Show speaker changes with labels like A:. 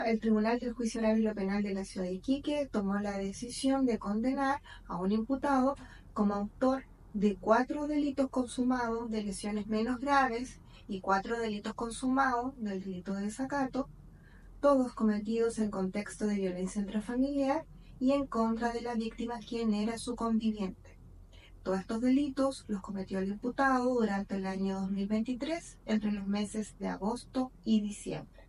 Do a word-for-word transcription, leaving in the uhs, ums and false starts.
A: El Tribunal del Juicio Oral y lo Penal de la Ciudad de Iquique tomó la decisión de condenar a un imputado como autor de cuatro delitos consumados de lesiones menos graves y cuatro delitos consumados del delito de desacato, todos cometidos en contexto de violencia intrafamiliar y en contra de la víctima, quien era su conviviente. Todos estos delitos los cometió el imputado durante el año dos mil veintitrés, entre los meses de agosto y diciembre.